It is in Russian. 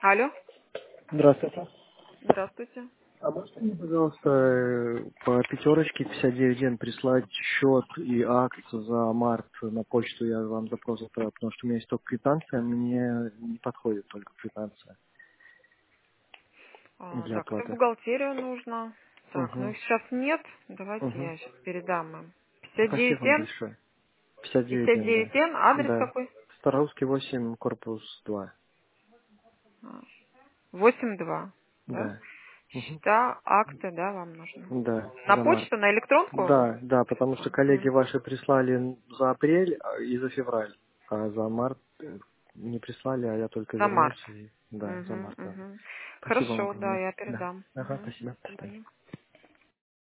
Алло, Здравствуйте. здравствуйте. А можете мне, пожалуйста, по пятерочке 59 ден прислать счет и акт за март на почту? Я вам запрос отправил, потому что у меня есть только квитанция, мне не подходит только квитанция для Так, это в оплаты. бухгалтерию нужно. Так, ну Угу, их сейчас нет. Давайте угу. я сейчас передам им. Спасибо 59 вам Н, большое. 59 ден, да. 59 Н, адрес Да. какой? Староусский 8, корпус 2. 82, да? Да. Угу. Счета, акты, да, вам нужно. Да, На за март. почту, на электронку? Да, да, потому что коллеги Мгм. ваши прислали за апрель и за февраль, а за март не прислали, а я только На март. вернулся. И, да, за Угу, март надо. угу. Спасибо вам Хорошо, да, огромное. я Да. передам. Ага, Угу. спасибо. До До свидания. свидания.